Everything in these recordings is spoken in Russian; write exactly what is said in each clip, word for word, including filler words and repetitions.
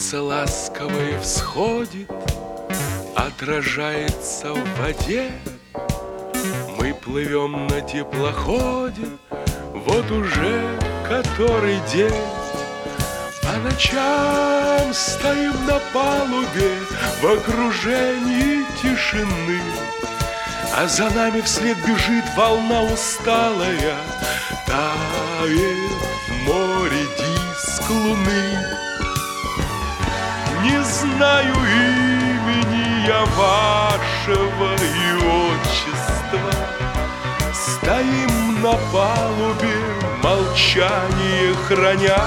Солнце ласковое всходит, отражается в воде. Мы плывем на теплоходе, вот уже который день. По ночам стоим на палубе в окружении тишины, а за нами вслед бежит волна усталая, тает в море диск луны. Не знаю имени я вашего и отчества, стоим на палубе, молчание храня.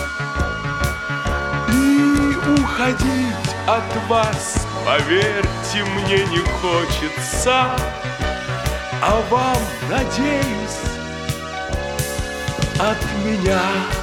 И уходить от вас, поверьте, мне не хочется, а вам, надеюсь, от меня.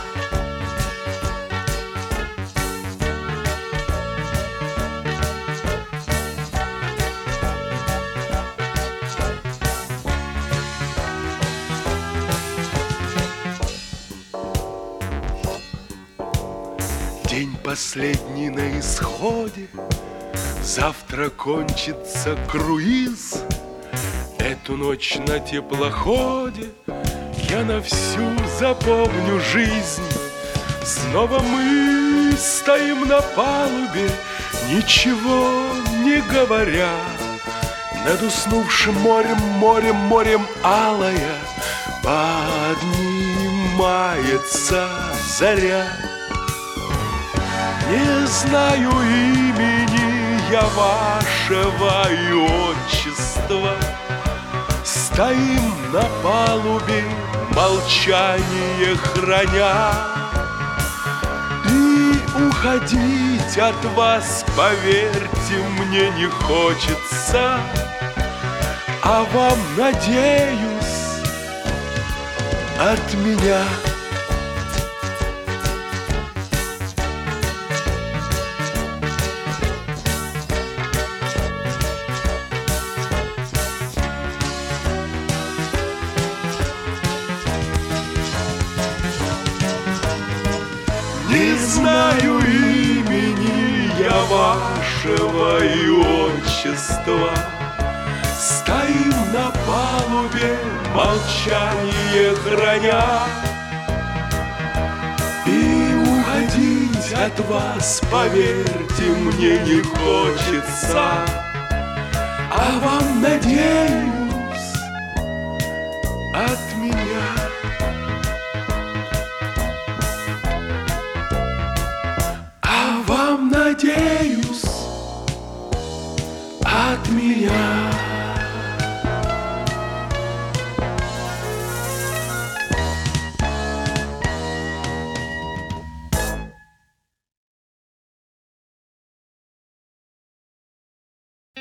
День последний на исходе, завтра кончится круиз. Эту ночь на теплоходе я на всю запомню жизнь. Снова мы стоим на палубе, ничего не говоря, над уснувшим морем, морем, морем алая поднимается заря. Не знаю имени я вашего и отчества, стоим на палубе, молчание храня. И уходить от вас, поверьте, мне не хочется, а вам, надеюсь, от меня. Не знаю имени я вашего и отчества, стоим на палубе, молчание храня. И уходить от вас, поверьте, мне не хочется, а вам, надеюсь, от меня. Надеюсь, от меня.